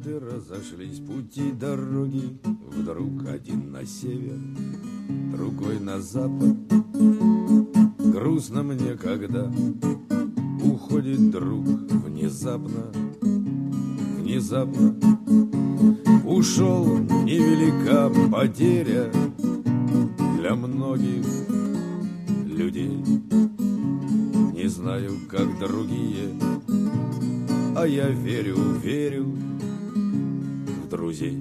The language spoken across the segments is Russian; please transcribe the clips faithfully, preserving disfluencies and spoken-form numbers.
Однажды разошлись пути дороги, вдруг один на север, другой на запад. Грустно мне, когда уходит друг внезапно, внезапно. Ушел, невелика потеря для многих людей. Не знаю, как другие, а я верю, верю в друзей.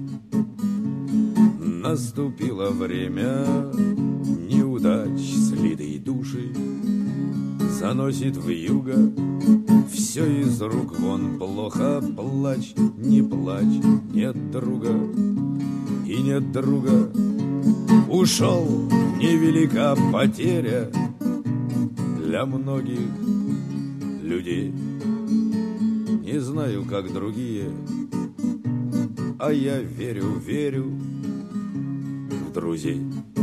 Наступило время неудач, слитые души заносит вьюга. Все из рук вон, плохо плачь, не плачь, нет друга и нет друга. Ушел, невелика потеря для многих людей. Не знаю, как другие, а я верю, верю в друзей.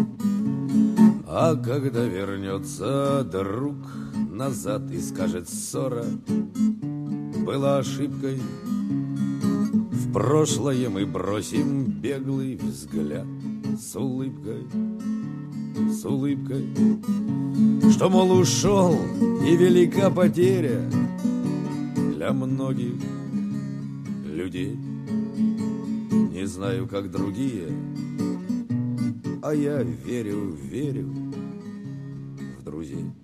А когда вернется друг назад и скажет: ссора была ошибкой, в прошлое мы бросим беглый взгляд с улыбкой, с улыбкой, что, мол, ушел, и велика потеря для многих людей. Не знаю, как другие, а я верю, верю в друзей.